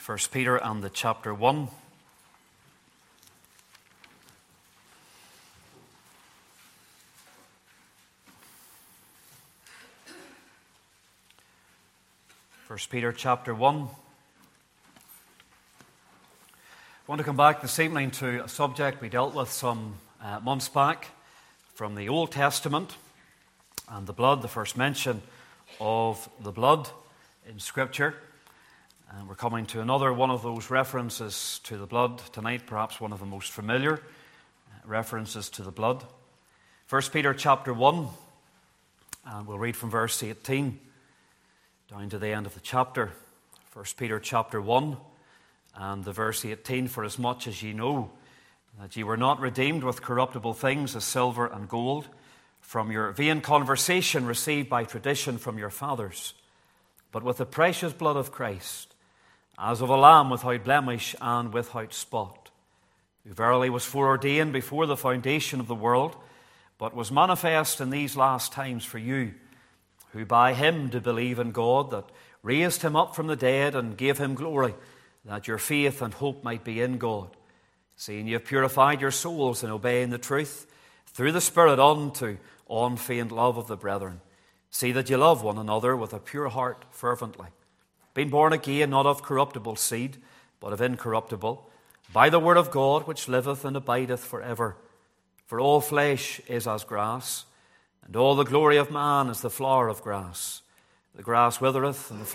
1 Peter and the chapter 1. First Peter chapter 1. I want to come back this evening to a subject we dealt with some months back from the Old Testament and the blood, the first mention of the blood in Scripture. And we're coming to another one of those references to the blood tonight, perhaps one of the most familiar references to the blood. 1 Peter chapter 1, and we'll read from verse 18 down to the end of the chapter. 1 Peter chapter 1 and the verse 18, "For as much as ye know that ye were not redeemed with corruptible things as silver and gold from your vain conversation received by tradition from your fathers, but with the precious blood of Christ, as of a lamb without blemish and without spot, who verily was foreordained before the foundation of the world, but was manifest in these last times for you, who by him do believe in God, that raised him up from the dead and gave him glory, that your faith and hope might be in God, seeing ye have purified your souls in obeying the truth, through the Spirit unto unfeigned love of the brethren. See that ye love one another with a pure heart fervently, being born again, not of corruptible seed, but of incorruptible, by the word of God, which liveth and abideth forever. For all flesh is as grass, and all the glory of man is the flower of grass. The grass withereth, and the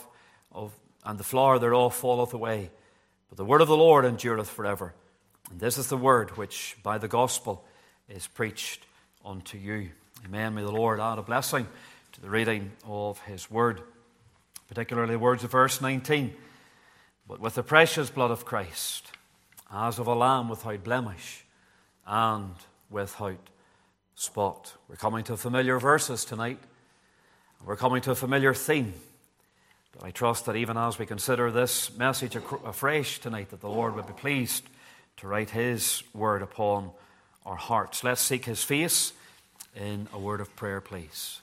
flower thereof falleth away. But the word of the Lord endureth forever. And this is the word which by the gospel is preached unto you." Amen. May the Lord add a blessing to the reading of his word, particularly the words of verse 19. "But with the precious blood of Christ, as of a lamb without blemish and without spot." We're coming to familiar verses tonight. We're coming to a familiar theme. But I trust that even as we consider this message afresh tonight, that the Lord would be pleased to write his word upon our hearts. Let's seek his face in a word of prayer, please.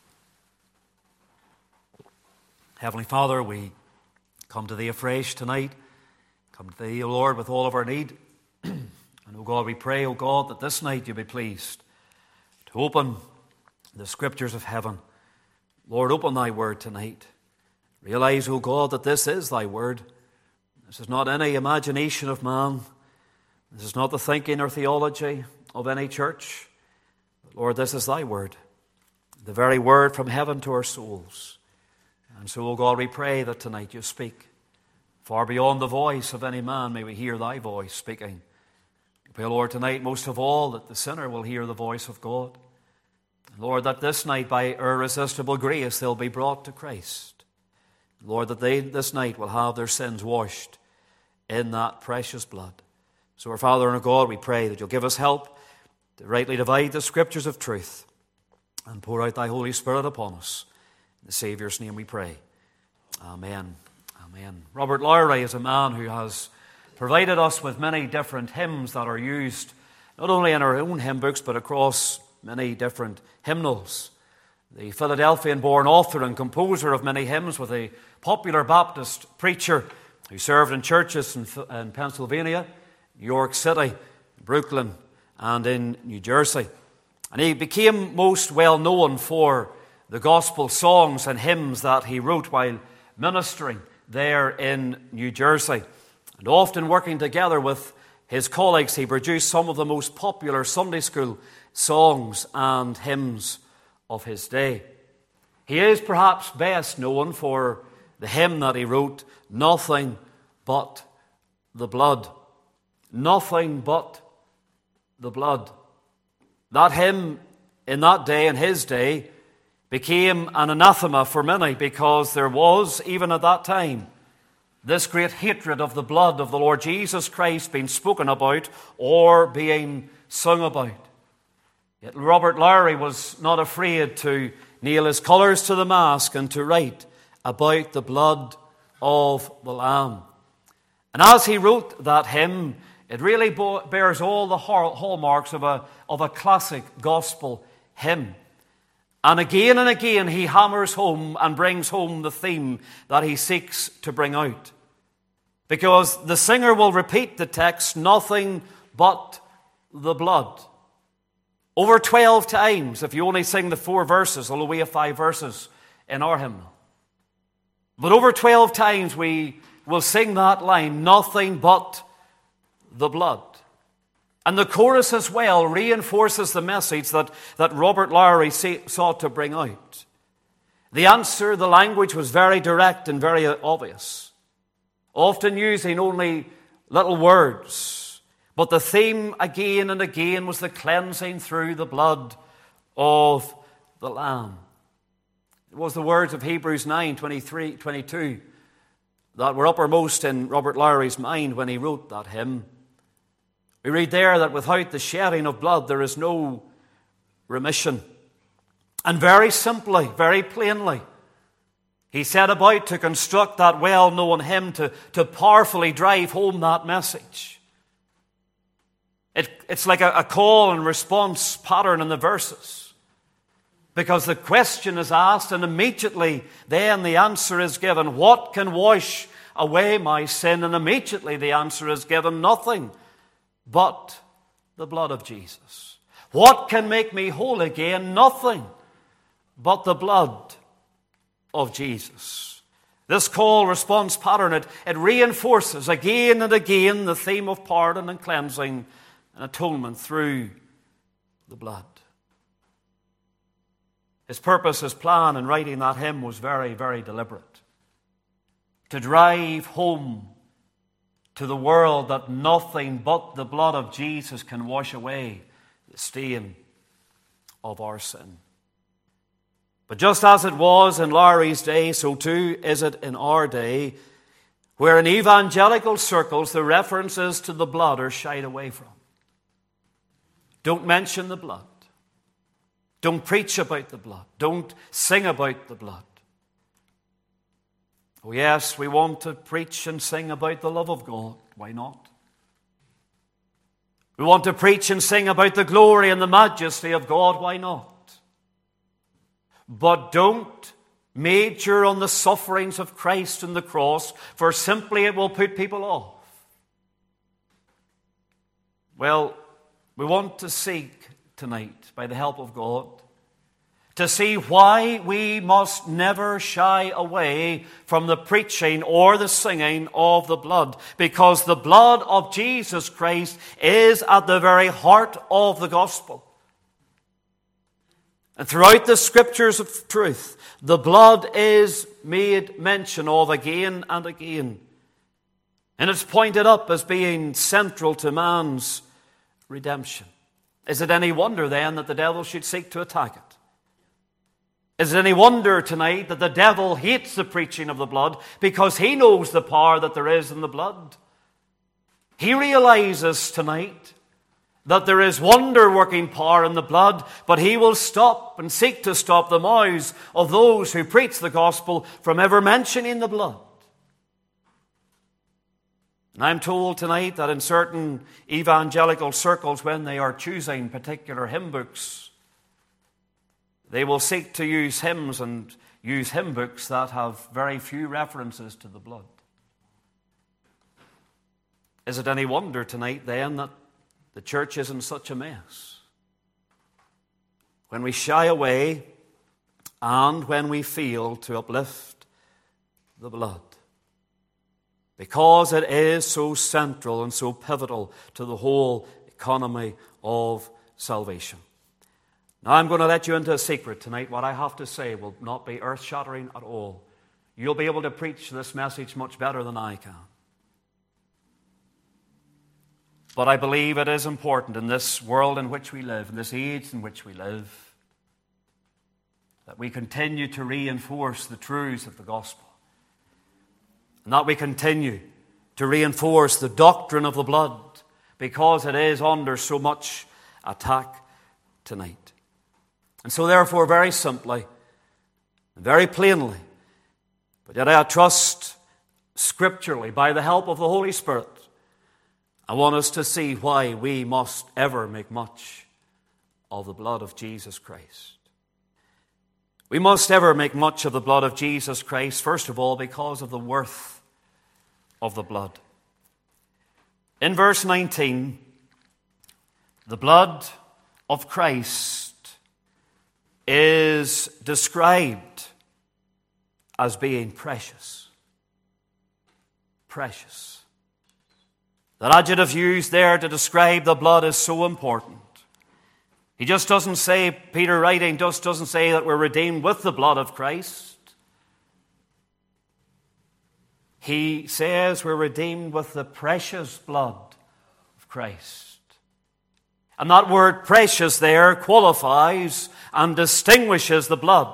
Heavenly Father, we come to thee afresh tonight. Come to thee, O Lord, with all of our need. And, O God, we pray, O God, that this night you be pleased to open the Scriptures of heaven. Lord, open thy word tonight. Realize, O God, that this is thy word. This is not any imagination of man. This is not the thinking or theology of any church. But Lord, this is thy word, the very word from heaven to our souls. And so, O God, we pray that tonight you speak. Far beyond the voice of any man, may we hear thy voice speaking. We pray, Lord, tonight most of all that the sinner will hear the voice of God. And Lord, that this night by irresistible grace they'll be brought to Christ. Lord, that they this night will have their sins washed in that precious blood. So, our Father and our God, we pray that you'll give us help to rightly divide the Scriptures of truth and pour out thy Holy Spirit upon us. In the Saviour's name we pray. Amen. Amen. Robert Lowry is a man who has provided us with many different hymns that are used not only in our own hymn books but across many different hymnals. The Philadelphian-born author and composer of many hymns was a popular Baptist preacher who served in churches in Pennsylvania, New York City, Brooklyn, and in New Jersey. And he became most well known for the gospel songs and hymns that he wrote while ministering there in New Jersey. And often working together with his colleagues, he produced some of the most popular Sunday school songs and hymns of his day. He is perhaps best known for the hymn that he wrote, "Nothing But the Blood." Nothing but the blood. That hymn in that day, in his day, became an anathema for many because there was, even at that time, this great hatred of the blood of the Lord Jesus Christ being spoken about or being sung about. Yet Robert Lowry was not afraid to nail his colours to the mast and to write about the blood of the Lamb. And as he wrote that hymn, it really bears all the hallmarks of a classic gospel hymn. And again he hammers home and brings home the theme that he seeks to bring out. Because the singer will repeat the text, nothing but the blood. Over 12 times, if you only sing the 4 verses, although we have 5 verses in our hymnal. But over 12 times we will sing that line, nothing but the blood. And the chorus as well reinforces the message that Robert Lowry sought to bring out. The answer, the language was very direct and very obvious, often using only little words. But the theme again and again was the cleansing through the blood of the Lamb. It was the words of Hebrews 9:23-22 that were uppermost in Robert Lowry's mind when he wrote that hymn. We read there that without the shedding of blood there is no remission. And very simply, very plainly, he set about to construct that well-known hymn to powerfully drive home that message. It's like a call and response pattern in the verses. Because the question is asked and immediately then the answer is given. What can wash away my sin? And immediately the answer is given. Nothing but the blood of Jesus. What can make me whole again? Nothing but the blood of Jesus. This call-response pattern, it reinforces again and again the theme of pardon and cleansing and atonement through the blood. His purpose, his plan in writing that hymn was very, very deliberate. To drive home to the world that nothing but the blood of Jesus can wash away the stain of our sin. But just as it was in Lowry's day, so too is it in our day, where in evangelical circles the references to the blood are shied away from. Don't mention the blood. Don't preach about the blood. Don't sing about the blood. Oh yes, we want to preach and sing about the love of God. Why not? We want to preach and sing about the glory and the majesty of God. Why not? But don't major on the sufferings of Christ and the cross, for simply it will put people off. Well, we want to seek tonight, by the help of God, to see why we must never shy away from the preaching or the singing of the blood. Because the blood of Jesus Christ is at the very heart of the gospel. And throughout the scriptures of truth, the blood is made mention of again and again. And it's pointed up as being central to man's redemption. Is it any wonder then that the devil should seek to attack it? Is it any wonder tonight that the devil hates the preaching of the blood because he knows the power that there is in the blood? He realizes tonight that there is wonder-working power in the blood, but he will stop and seek to stop the mouths of those who preach the gospel from ever mentioning the blood. And I'm told tonight that in certain evangelical circles, when they are choosing particular hymn books, they will seek to use hymns and use hymn books that have very few references to the blood. Is it any wonder tonight then that the church is in such a mess? When we shy away and when we fail to uplift the blood. Because it is so central and so pivotal to the whole economy of salvation. Now I'm going to let you into a secret tonight. What I have to say will not be earth-shattering at all. You'll be able to preach this message much better than I can. But I believe it is important in this world in which we live, in this age in which we live, that we continue to reinforce the truths of the gospel. And that we continue to reinforce the doctrine of the blood, because it is under so much attack tonight. And so therefore, very simply, and very plainly, but yet I trust scripturally, by the help of the Holy Spirit, I want us to see why we must ever make much of the blood of Jesus Christ. We must ever make much of the blood of Jesus Christ, first of all, because of the worth of the blood. In verse 19, the blood of Christ is described as being precious. Precious. That adjective used there to describe the blood is so important. He just doesn't say, Peter writing just doesn't say that we're redeemed with the blood of Christ. He says we're redeemed with the precious blood of Christ. And that word precious there qualifies and distinguishes the blood.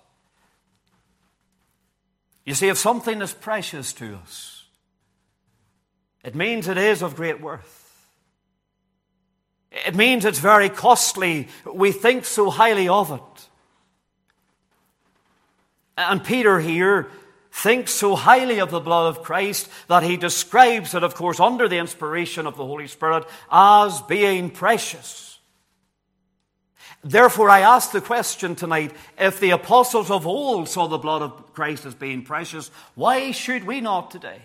You see, if something is precious to us, it means it is of great worth. It means it's very costly. We think so highly of it. And Peter here thinks so highly of the blood of Christ that he describes it, of course, under the inspiration of the Holy Spirit as being precious. Therefore, I ask the question tonight, if the apostles of old saw the blood of Christ as being precious, why should we not today?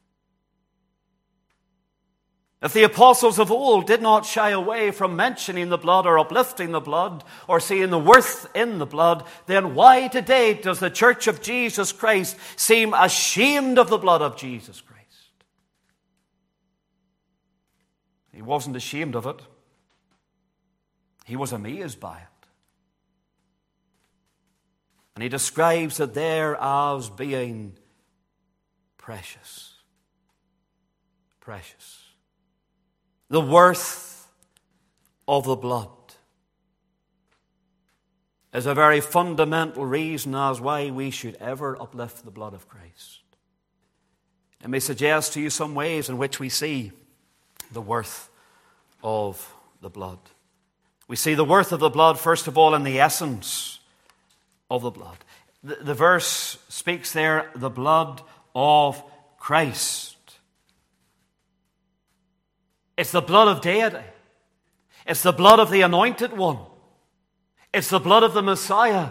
If the apostles of old did not shy away from mentioning the blood or uplifting the blood or seeing the worth in the blood, then why today does the Church of Jesus Christ seem ashamed of the blood of Jesus Christ? He wasn't ashamed of it. He was amazed by it. And he describes it there as being precious. Precious. The worth of the blood is a very fundamental reason as why we should ever uplift the blood of Christ. Let me suggest to you some ways in which we see the worth of the blood. We see the worth of the blood, first of all, in the essence of the blood. The verse speaks there, the blood of Christ. It's the blood of deity. It's the blood of the Anointed One. It's the blood of the Messiah.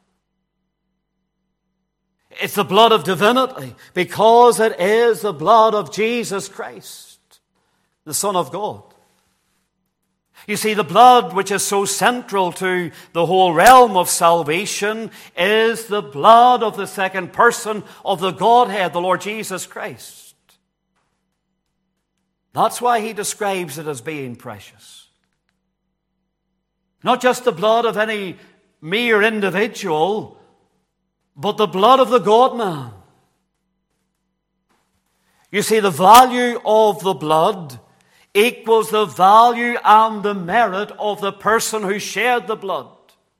It's the blood of divinity, because it is the blood of Jesus Christ, the Son of God. You see, the blood which is so central to the whole realm of salvation is the blood of the second person of the Godhead, the Lord Jesus Christ. That's why he describes it as being precious. Not just the blood of any mere individual, but the blood of the God-man. You see, the value of the blood equals the value and the merit of the person who shed the blood.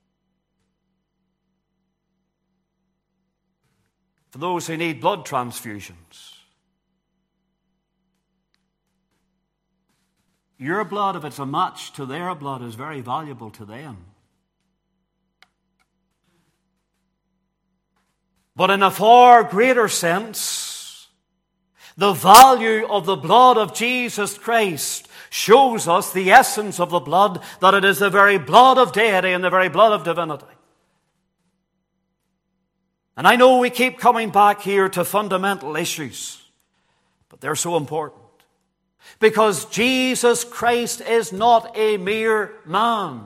For those who need blood transfusions, your blood, if it's a match to their blood, is very valuable to them. But in a far greater sense, the value of the blood of Jesus Christ shows us the essence of the blood, that it is the very blood of deity and the very blood of divinity. And I know we keep coming back here to fundamental issues, but they're so important. Because Jesus Christ is not a mere man.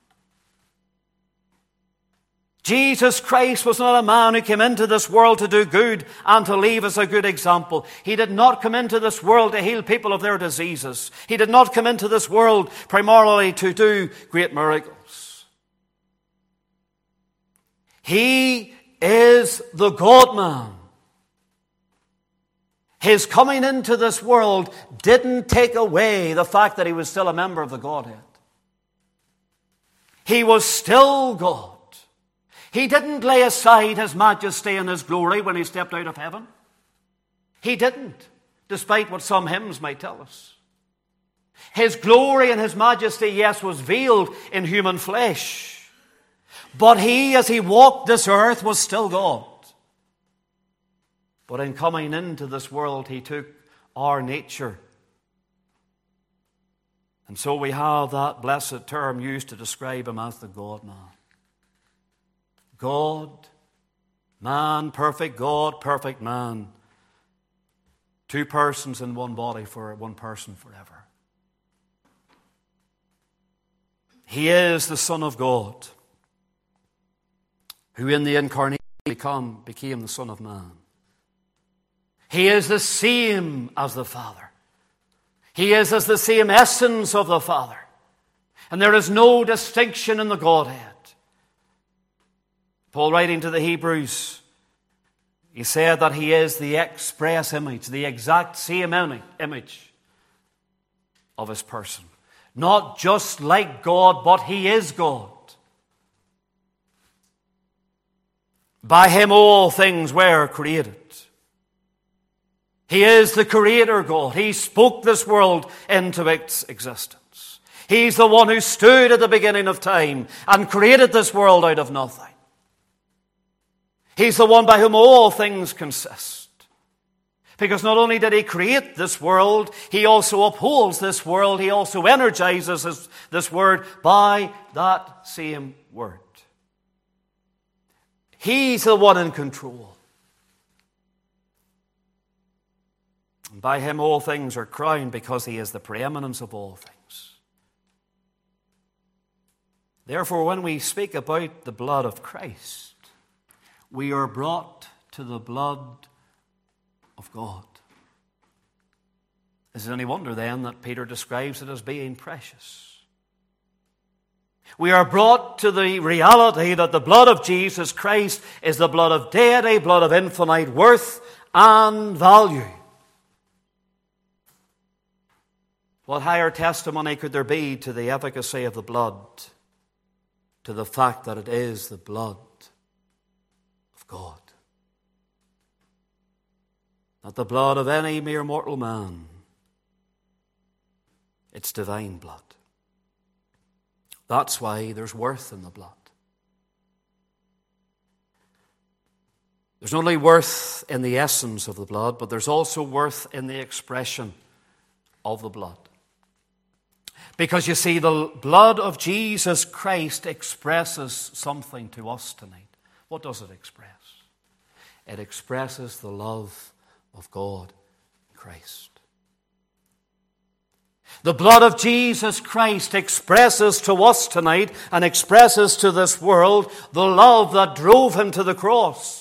Jesus Christ was not a man who came into this world to do good and to leave us a good example. He did not come into this world to heal people of their diseases. He did not come into this world primarily to do great miracles. He is the God-man. His coming into this world didn't take away the fact that he was still a member of the Godhead. He was still God. He didn't lay aside his majesty and his glory when he stepped out of heaven. He didn't, despite what some hymns might tell us. His glory and his majesty, yes, was veiled in human flesh. But he, as he walked this earth, was still God. But in coming into this world, he took our nature. And so we have that blessed term used to describe him as the God-man. God, man, perfect God, perfect man. Two persons in one body for one person forever. He is the Son of God, who in the incarnation became the Son of Man. He is the same as the Father. He is as the same essence of the Father. And there is no distinction in the Godhead. Paul, writing to the Hebrews, he said that he is the express image, the exact same image of his person. Not just like God, but he is God. By him all things were created. He is the Creator God. He spoke this world into its existence. He's the one who stood at the beginning of time and created this world out of nothing. He's the one by whom all things consist. Because not only did he create this world, he also upholds this world. He also energizes this word by that same word. He's the one in control. And by him all things are crowned because he is the preeminence of all things. Therefore, when we speak about the blood of Christ, we are brought to the blood of God. Is it any wonder then that Peter describes it as being precious? We are brought to the reality that the blood of Jesus Christ is the blood of deity, blood of infinite worth and value. What higher testimony could there be to the efficacy of the blood, to the fact that it is the blood of God? Not the blood of any mere mortal man. It's divine blood. That's why there's worth in the blood. There's not only worth in the essence of the blood, but there's also worth in the expression of the blood. Because you see, the blood of Jesus Christ expresses something to us tonight. What does it express? It expresses the love of God in Christ. The blood of Jesus Christ expresses to us tonight and expresses to this world the love that drove him to the cross.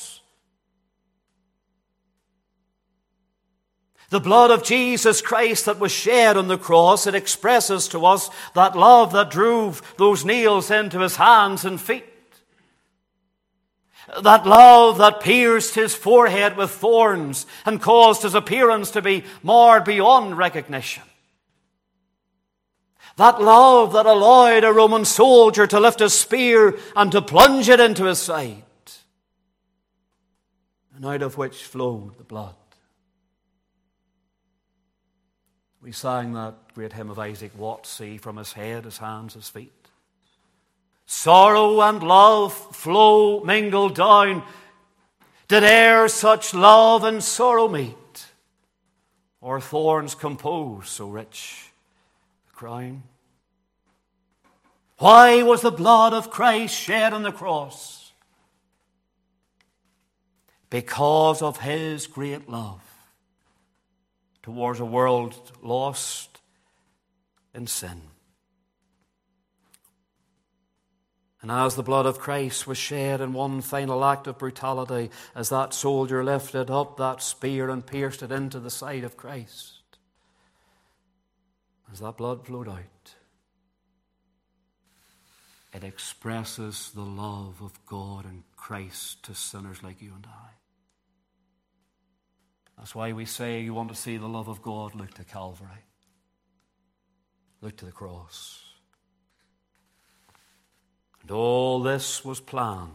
The blood of Jesus Christ that was shed on the cross, it expresses to us that love that drove those nails into his hands and feet. That love that pierced his forehead with thorns and caused his appearance to be marred beyond recognition. That love that allowed a Roman soldier to lift a spear and to plunge it into his side, and out of which flowed the blood. We sang that great hymn of Isaac Watts, see, from his head, his hands, his feet. Sorrow and love flow mingled down. Did e'er such love and sorrow meet, or thorns compose so rich the crown? Why was the blood of Christ shed on the cross? Because of his great love towards a world lost in sin. And as the blood of Christ was shed in one final act of brutality, as that soldier lifted up that spear and pierced it into the side of Christ, as that blood flowed out, it expresses the love of God and Christ to sinners like you and I. That's why we say, you want to see the love of God, look to Calvary. Look to the cross. And all this was planned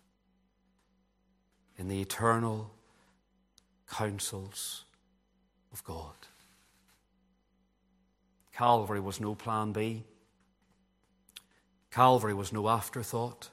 in the eternal counsels of God. Calvary was no plan B. Calvary was no afterthought.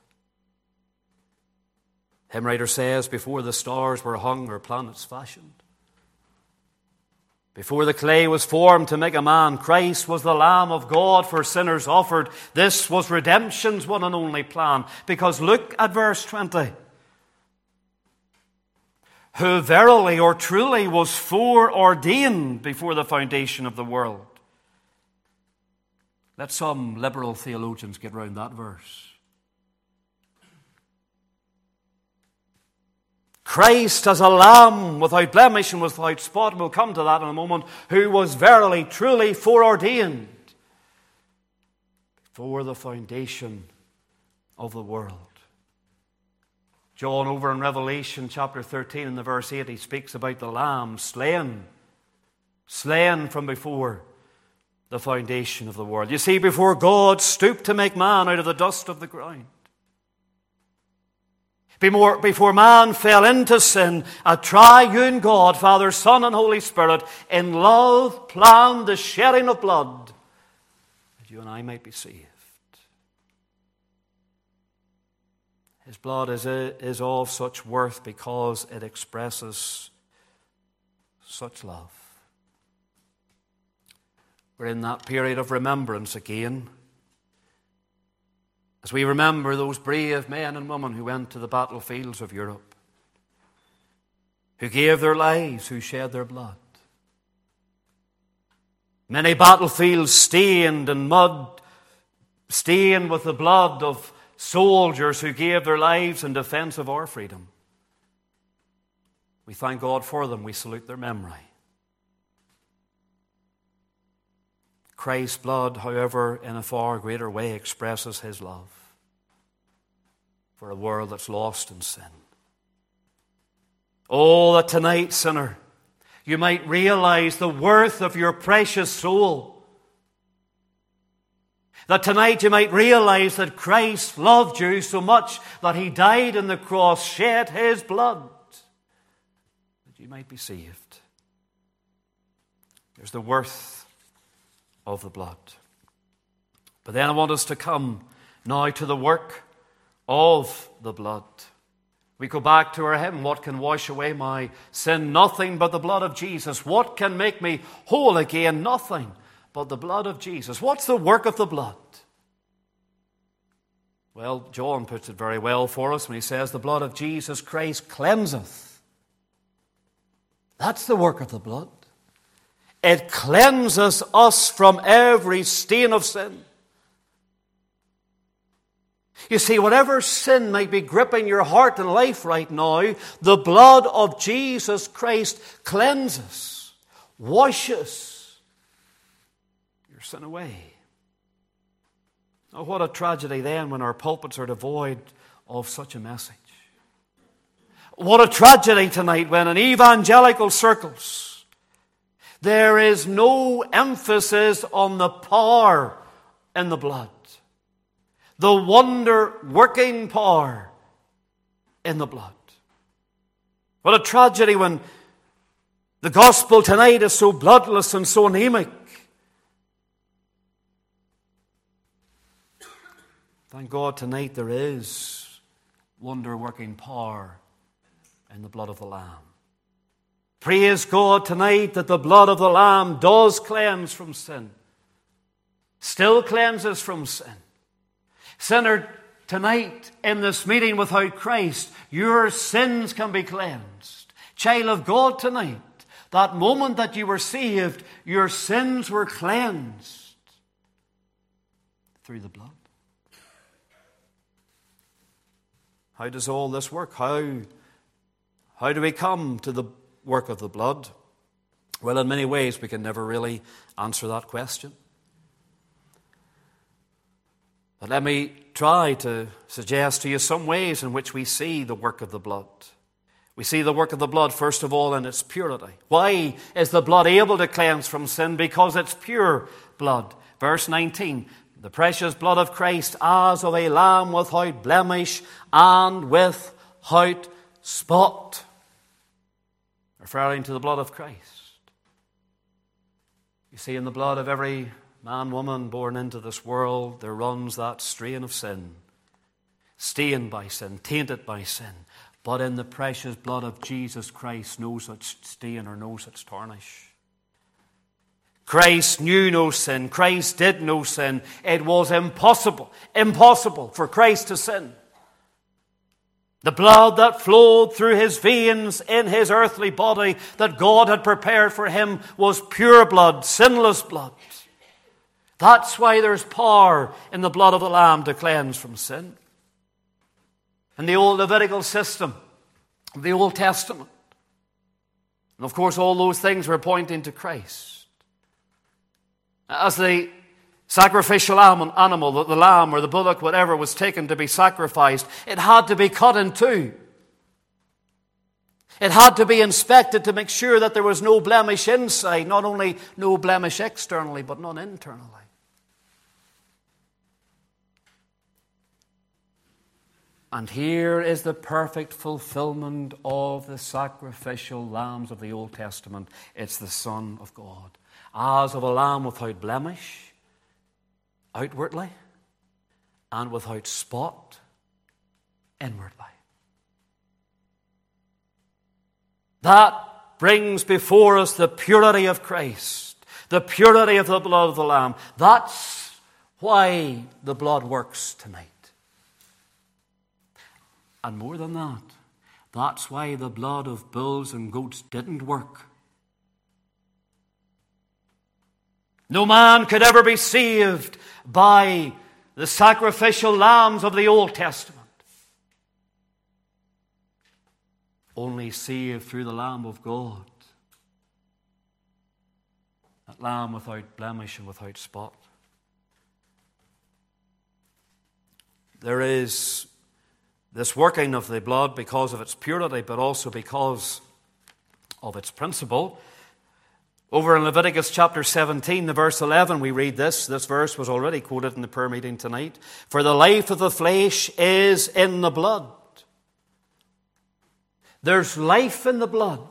Hymn writer says, before the stars were hung or planets fashioned, before the clay was formed to make a man, Christ was the Lamb of God for sinners offered. This was redemption's one and only plan. Because look at verse 20. who verily or truly was foreordained before the foundation of the world. Let some liberal theologians get round that verse. Christ as a lamb without blemish and without spot, and we'll come to that in a moment, who was verily, truly foreordained before the foundation of the world. John, over in Revelation chapter 13 in the verse 8, he speaks about the Lamb slain from before the foundation of the world. You see, before God stooped to make man out of the dust of the ground, before man fell into sin, a triune God, Father, Son, and Holy Spirit, in love planned the shedding of blood that you and I might be saved. His blood is of such worth because it expresses such love. We're in that period of remembrance again, as we remember those brave men and women who went to the battlefields of Europe, who gave their lives, who shed their blood. Many battlefields stained in mud, stained with the blood of soldiers who gave their lives in defense of our freedom. We thank God for them. We salute their memory. Christ's blood, however, in a far greater way expresses his love for a world that's lost in sin. Oh, that tonight, sinner, you might realize the worth of your precious soul. That tonight you might realize that Christ loved you so much that he died on the cross, shed his blood, that you might be saved. There's the worth of the blood. But then I want us to come now to the work of the blood. We go back to our hymn, what can wash away my sin? Nothing but the blood of Jesus. What can make me whole again? Nothing but the blood of Jesus. What's the work of the blood? Well, John puts it very well for us when he says the blood of Jesus Christ cleanseth. That's the work of the blood. It cleanses us from every stain of sin. You see, whatever sin might be gripping your heart and life right now, the blood of Jesus Christ cleanses, washes your sin away. Oh, what a tragedy then when our pulpits are devoid of such a message. What a tragedy tonight when in evangelical circles there is no emphasis on the power in the blood, the wonder-working power in the blood. What a tragedy when the gospel tonight is so bloodless and so anemic. Thank God tonight there is wonder-working power in the blood of the Lamb. Praise God tonight that the blood of the Lamb does cleanse from sin. Still cleanses from sin. Sinner, tonight in this meeting without Christ, your sins can be cleansed. Child of God tonight, that moment that you were saved, your sins were cleansed through the blood. How does all this work? How do we come to the work of the blood? Well, in many ways we can never really answer that question. But let me try to suggest to you some ways in which we see the work of the blood. We see the work of the blood, first of all, in its purity. Why is the blood able to cleanse from sin? Because it's pure blood. Verse 19, the precious blood of Christ as of a lamb without blemish and without spot. Referring to the blood of Christ. You see, in the blood of every man, woman born into this world, there runs that strain of sin. Stained by sin, tainted by sin. But in the precious blood of Jesus Christ, no such stain or no such tarnish. Christ knew no sin. Christ did no sin. It was impossible for Christ to sin. The blood that flowed through his veins in his earthly body that God had prepared for him was pure blood, sinless blood. That's why there's power in the blood of the Lamb to cleanse from sin. In the old Levitical system, the Old Testament, and of course all those things were pointing to Christ. As the sacrificial animal, the lamb or the bullock, whatever, was taken to be sacrificed, it had to be cut in two. It had to be inspected to make sure that there was no blemish inside, not only no blemish externally, but none internally. And here is the perfect fulfillment of the sacrificial lambs of the Old Testament. It's the Son of God. As of a lamb without blemish, outwardly, and without spot, inwardly. That brings before us the purity of Christ, the purity of the blood of the Lamb. That's why the blood works tonight. And more than that, that's why the blood of bulls and goats didn't work. No man could ever be saved by the sacrificial lambs of the Old Testament. Only saved through the Lamb of God. That Lamb without blemish and without spot. There is this working of the blood because of its purity, but also because of its principle. Over in Leviticus chapter 17, the verse 11, we read this. This verse was already quoted in the prayer meeting tonight. For the life of the flesh is in the blood. There's life in the blood.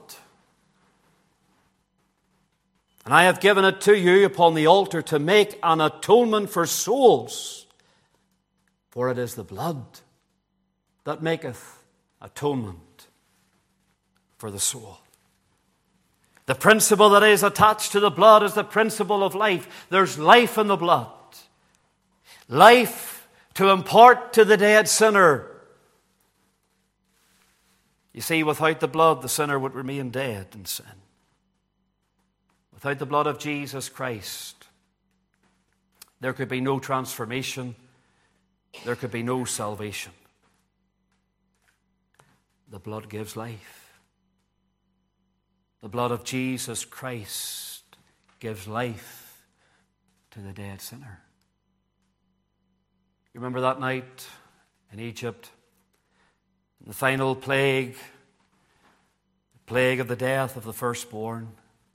And I have given it to you upon the altar to make an atonement for souls. For it is the blood that maketh atonement for the soul. The principle that is attached to the blood is the principle of life. There's life in the blood. Life to impart to the dead sinner. You see, without the blood, the sinner would remain dead in sin. Without the blood of Jesus Christ, there could be no transformation. There could be no salvation. The blood gives life. The blood of Jesus Christ gives life to the dead sinner. You remember that night in Egypt, the final plague, the plague of the death of the firstborn.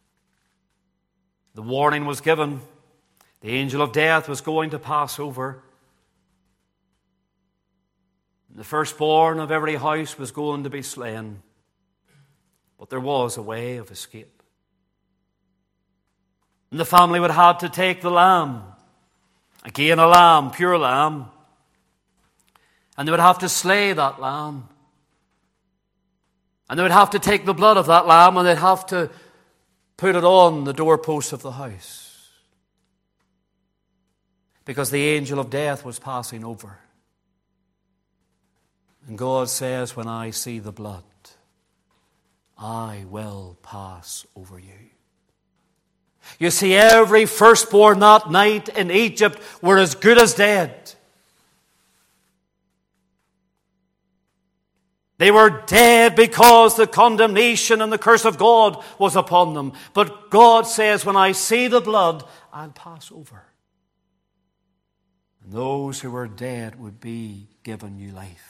The warning was given. The angel of death was going to pass over. The firstborn of every house was going to be slain. But there was a way of escape. And the family would have to take the lamb. Again, a lamb, pure lamb. And they would have to slay that lamb. And they would have to take the blood of that lamb and they'd have to put it on the doorpost of the house. Because the angel of death was passing over. And God says, when I see the blood, I will pass over you. You see, every firstborn that night in Egypt were as good as dead. They were dead because the condemnation and the curse of God was upon them. But God says, when I see the blood, I'll pass over. And those who were dead would be given new life.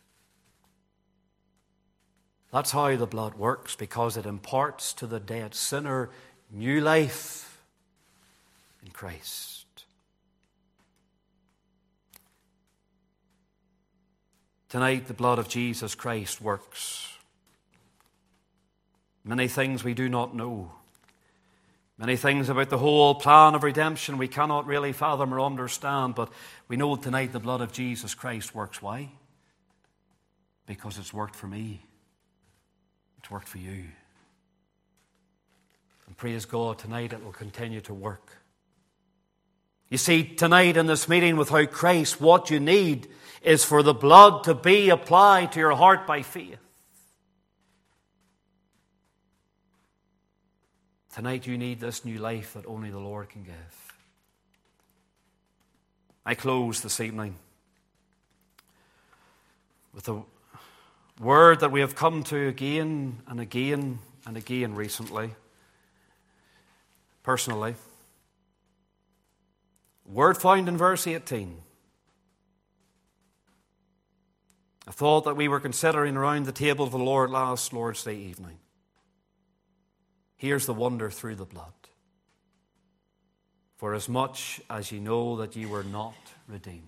That's how the blood works, because it imparts to the dead sinner new life in Christ. Tonight, the blood of Jesus Christ works. Many things we do not know. Many things about the whole plan of redemption we cannot really fathom or understand, but we know tonight the blood of Jesus Christ works. Why? Because it's worked for me. It's worked for you. And praise God, tonight it will continue to work. You see, tonight in this meeting without Christ, what you need is for the blood to be applied to your heart by faith. Tonight you need this new life that only the Lord can give. I close this evening with a word that we have come to again and again and again recently, personally. Word found in verse 18. A thought that we were considering around the table of the Lord last Lord's Day evening. Here's the wonder through the blood. For as much as ye know that ye were not redeemed.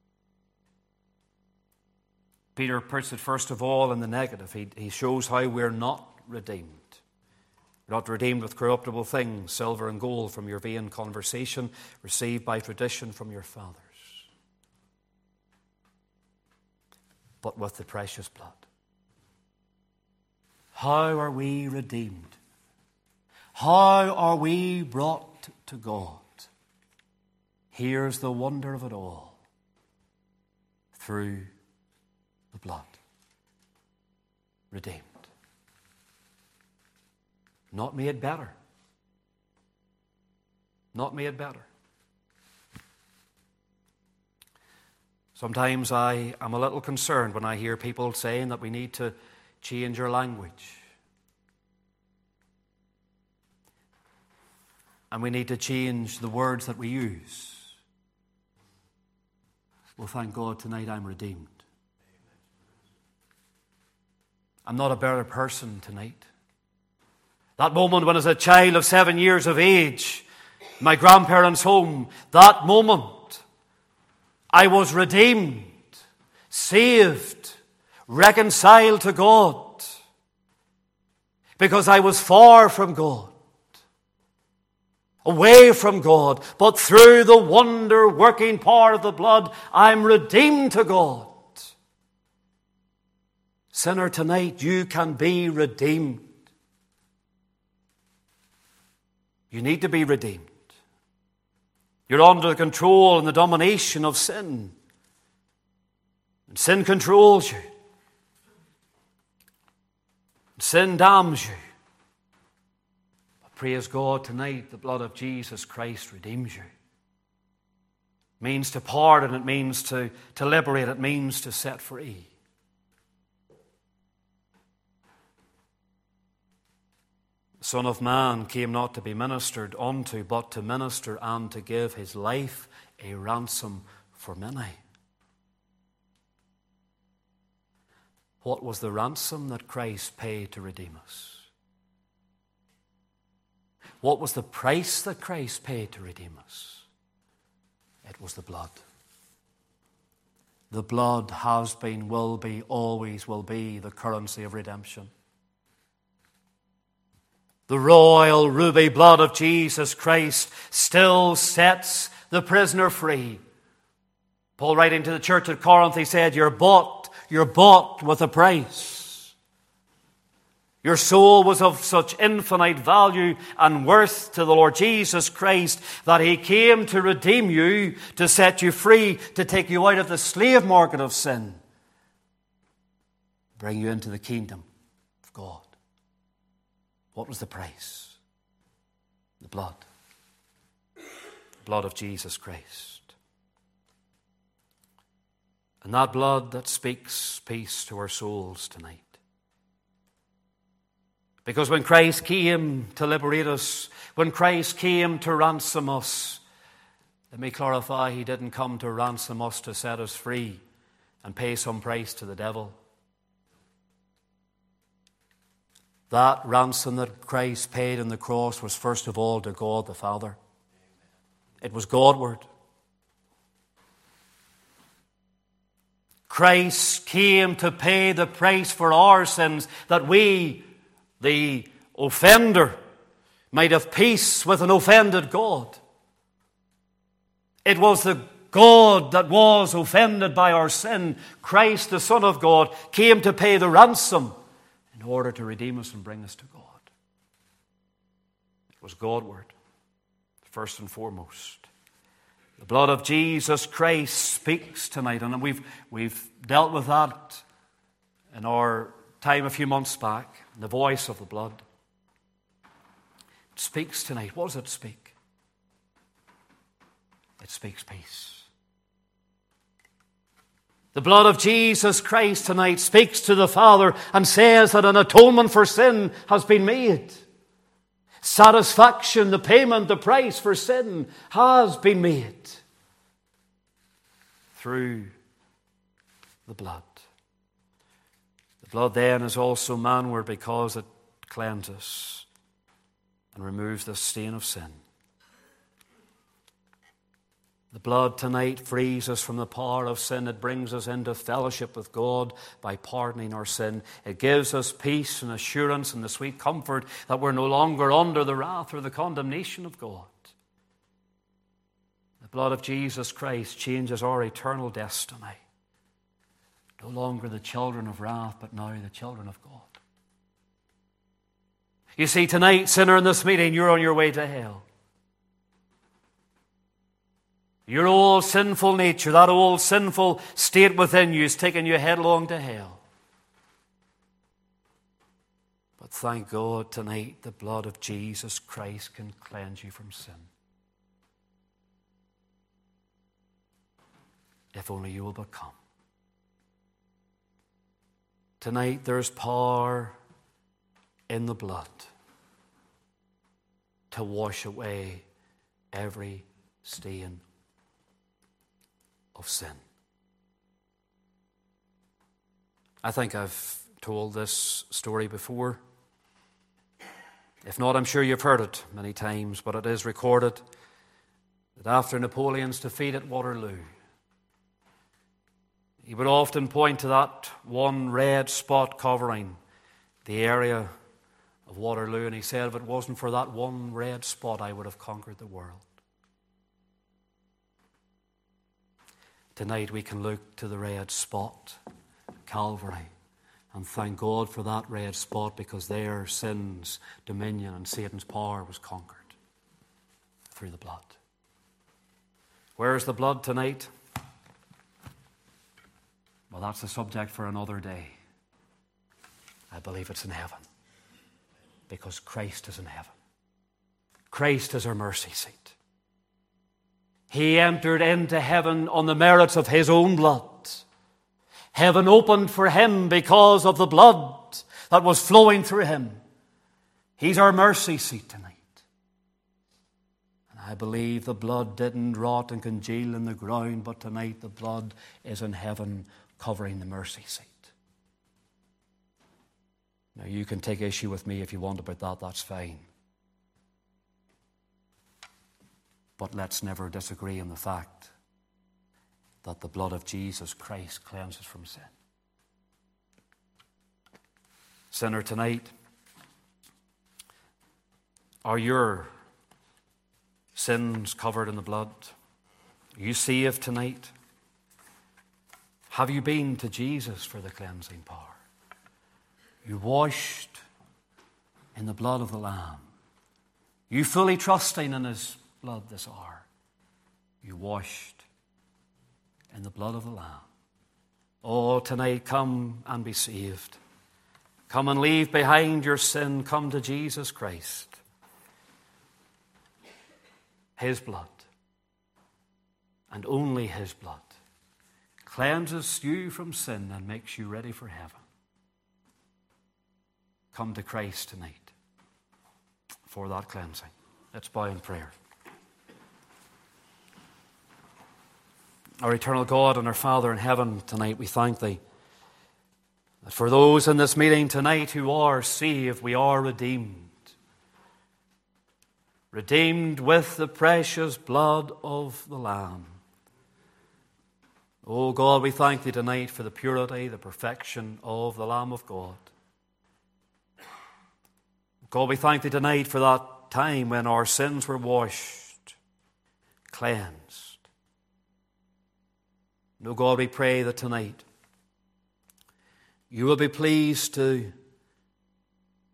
Peter puts it first of all in the negative. He shows how we're not redeemed. We're not redeemed with corruptible things, silver and gold from your vain conversation, received by tradition from your fathers, but with the precious blood. How are we redeemed? How are we brought to God? Here's the wonder of it all. Through the blood. Redeemed. Not made better. Not made better. Sometimes I am a little concerned when I hear people saying that we need to change our language. And we need to change the words that we use. Well, thank God tonight I'm redeemed. I'm not a better person tonight. That moment when as a child of 7 years of age, my grandparents' home, that moment, I was redeemed, saved, reconciled to God, because I was far from God, away from God, but through the wonder-working power of the blood, I'm redeemed to God. Sinner, tonight you can be redeemed. You need to be redeemed. You're under the control and the domination of sin. And sin controls you. And sin damns you. But praise God, tonight the blood of Jesus Christ redeems you. It means to pardon, it means to liberate, it means to set free. The Son of Man came not to be ministered unto, but to minister and to give his life a ransom for many. What was the ransom that Christ paid to redeem us? What was the price that Christ paid to redeem us? It was the blood. The blood has been, will be, always will be the currency of redemption. The royal ruby blood of Jesus Christ still sets the prisoner free. Paul, writing to the church at Corinth, he said, you're bought with a price. Your soul was of such infinite value and worth to the Lord Jesus Christ that he came to redeem you, to set you free, to take you out of the slave market of sin, bring you into the kingdom of God. What was the price? The blood. The blood of Jesus Christ. And that blood that speaks peace to our souls tonight. Because when Christ came to liberate us, when Christ came to ransom us, let me clarify, he didn't come to ransom us to set us free and pay some price to the devil. That ransom that Christ paid on the cross was first of all to God the Father. It was Godward. Christ came to pay the price for our sins, that we, the offender, might have peace with an offended God. It was the God that was offended by our sin. Christ, the Son of God, came to pay the ransom in order to redeem us and bring us to God. It was Godward, first and foremost. The blood of Jesus Christ speaks tonight, and we've dealt with that in our time a few months back. The voice of the blood. It speaks tonight. What does it speak? It speaks peace. The blood of Jesus Christ tonight speaks to the Father and says that an atonement for sin has been made. Satisfaction, the payment, the price for sin has been made through the blood. The blood then is also manward because it cleanses and removes the stain of sin. The blood tonight frees us from the power of sin. It brings us into fellowship with God by pardoning our sin. It gives us peace and assurance and the sweet comfort that we're no longer under the wrath or the condemnation of God. The blood of Jesus Christ changes our eternal destiny. No longer the children of wrath, but now the children of God. You see, tonight, sinner, in this meeting, you're on your way to hell. Your old sinful nature, that old sinful state within you is taking you headlong to hell. But thank God tonight the blood of Jesus Christ can cleanse you from sin. If only you will but come. Tonight there's power in the blood to wash away every stain of sin. I think I've told this story before. If not, I'm sure you've heard it many times, but it is recorded that after Napoleon's defeat at Waterloo, he would often point to that one red spot covering the area of Waterloo, and he said, if it wasn't for that one red spot, I would have conquered the world. Tonight we can look to the red spot, Calvary, and thank God for that red spot, because there sin's dominion and Satan's power was conquered through the blood. Where is the blood tonight? Well, that's a subject for another day. I believe it's in heaven, because Christ is in heaven. Christ is our mercy seat. He entered into heaven on the merits of his own blood. Heaven opened for him because of the blood that was flowing through him. He's our mercy seat tonight. And I believe the blood didn't rot and congeal in the ground, but tonight the blood is in heaven covering the mercy seat. Now you can take issue with me if you want about that, that's fine. But let's never disagree on the fact that the blood of Jesus Christ cleanses from sin. Sinner, tonight, are your sins covered in the blood? Are you saved tonight? Have you been to Jesus for the cleansing power? You washed in the blood of the Lamb. You fully trusting in his blood this hour. You washed in the blood of the Lamb. Oh, tonight come and be saved. Come and leave behind your sin. Come to Jesus Christ. His blood, and only his blood, cleanses you from sin and makes you ready for heaven. Come to Christ tonight for that cleansing. Let's bow in prayer. Our eternal God and our Father in heaven, tonight we thank thee that for those in this meeting tonight who are saved, we are redeemed. Redeemed with the precious blood of the Lamb. Oh God, we thank thee tonight for the purity, the perfection of the Lamb of God. God, we thank thee tonight for that time when our sins were washed, cleansed. No, God, we pray that tonight you will be pleased to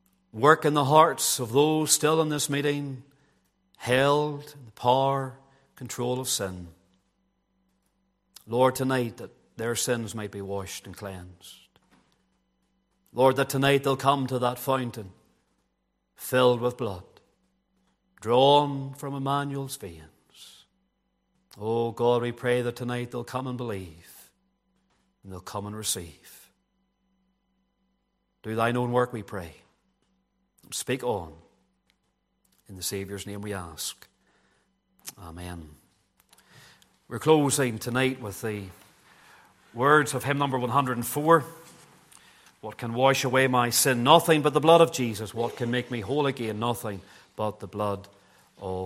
work in the hearts of those still in this meeting, held in the power control of sin. Lord, tonight that their sins might be washed and cleansed. Lord, that tonight they'll come to that fountain filled with blood, drawn from Emmanuel's veins. Oh God, we pray that tonight they'll come and believe, and they'll come and receive. Do thine own work, we pray. Speak on. In the Saviour's name we ask. Amen. We're closing tonight with the words of hymn number 104. What can wash away my sin? Nothing but the blood of Jesus. What can make me whole again? Nothing but the blood of